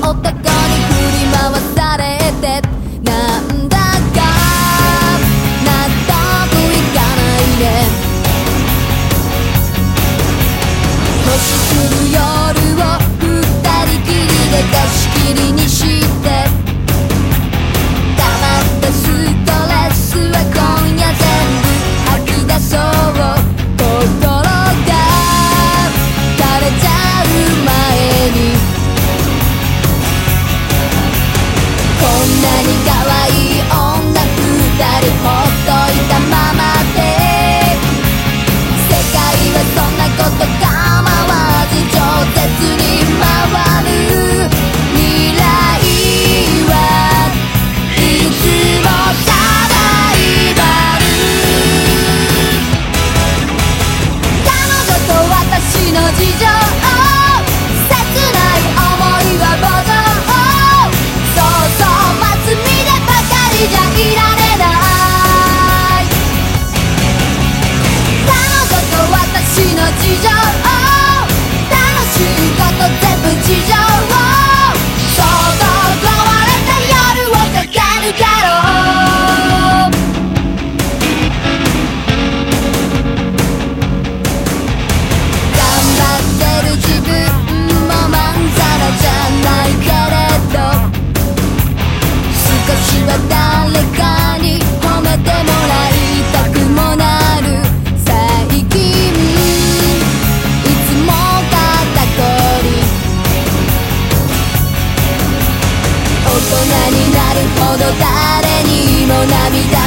男に振り回されてなんだか納得いかないね。星降る夜を二人きりで貸し切りにして溜まったストレスは今夜全部吐き出そう。心が枯れちゃう前にこんなに可愛い女二人ほっといたままで世界はそんなこと構わず超絶に回る。未来はいつもサバイバル。彼女と私の事情切ない想いはボロそうそう松見でばかりじゃいられない。彼女と私の事情楽しいこと全部事情想像壊れた夜を駆け抜けろ。頑張ってる自分もまんざらじゃないけれど少しは誰かに褒めてもらいたくもなる。最近いつも肩こり大人になるほど誰にも涙